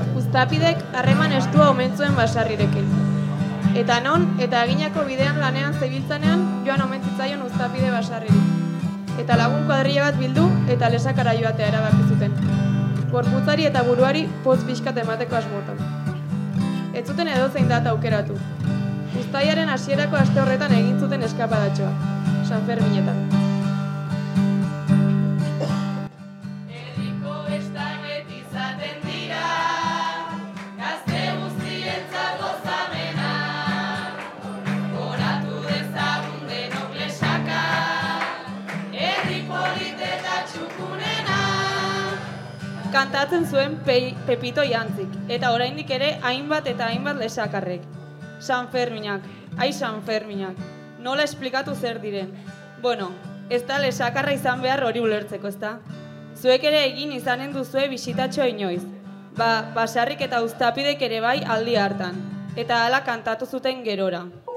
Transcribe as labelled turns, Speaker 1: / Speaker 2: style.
Speaker 1: Uztapidek harreman estua omen zuen Basarrirekin. Eta non, eta eginako bidean lanean zebiltzanean, joan omen zitzaion Uztapide Basarriri. Eta lagun kuadrilla bat bildu eta Lesakara joatea erabaki zuten. Gorputzari eta buruari poz pixkat emateko asmotan. Ez zuten edozein data aukeratu. Uztailaren hasierako aste horretan egin zuten eskapadatxoa, San Ferminetan.
Speaker 2: Herriko bestanet izaten dira, gazte guztientzat gozamena. Goratu dezagun denok Lesaka, herri polit eta txukunena.
Speaker 1: Kantatzen zuen Pepito Jantzik, eta oraindik ere hainbat eta hainbat lesakarrek. San Ferminak, San Ferminak, nola esplikatu zer diren. Bueno, ez da lesakarra izan behar hori ulertzeko, ezta? Zuek ere egin izanen duzue bisitatxoa inoiz. Basarrik eta Uztapidek ere bai aldi hartan, eta hala kantatu zuten gerora.